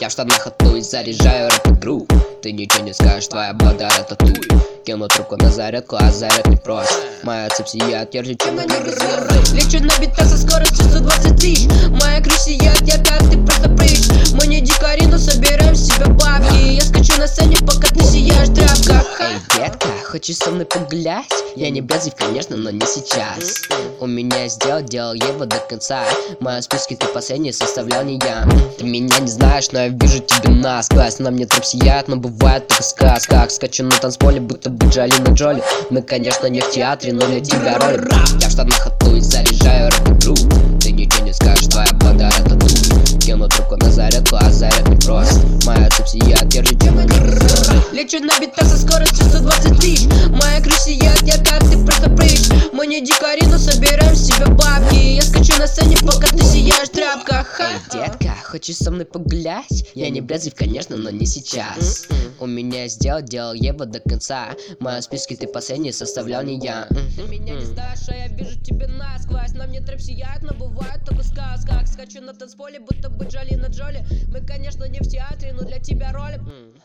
Я в штанах хату и заряжаю рэп-игру. Ты ничего не скажешь, твоя бада тату. Кину трубку на зарядку, а заряд не прост. Моя цепь сияет, ярче, чем на небе звезды. Лечу на битах со скоростью 120 тысяч. Моя крыша сияет, я пятый, просто прыщ. Мы не дикари, но собираем с себя бабки. Я скачу на сцене, пока ты сияешь в тряпках. Эй, детка, хочешь со мной погулять? Я не беззив, конечно, но не сейчас. У меня делал его до конца. В моем списке ты последний составлял не я. Ты меня не знаешь, но я вижу тебя насквозь. На мне труп сияет, но бывает только в сказках. Скачу на танцполе, будто бы Джолина Джоли. Мы, конечно, не в театре, но для тебя роль. Я в штанах хату и заряжаю рэп-игру. Ты ничего не скажешь, твоя бада тату. Кину трубку на зарядку, а заряд не прост. Моя цепь сияет, держи тему. Лечу на битах со скоростью 120 тысяч. Моя крыша сияет, я пятый, просто прыщ. Мы не дикари, но собираем с себя бабки. Я скачу на сцене, пока ты сияешь в тряпках. Эй, детка, хочешь со мной погулять? Я не беззив, конечно, но не сейчас. У меня делал его до конца. В моем списке ты последний составлял не я. Ты меня не знаешь, а я вижу тебя насквозь. На мне трэп сияет, но бывает только в сказках. Скачу на танцполе, будто бы Джолина Джоли. Мы, конечно, не в театре, но для тебя роли.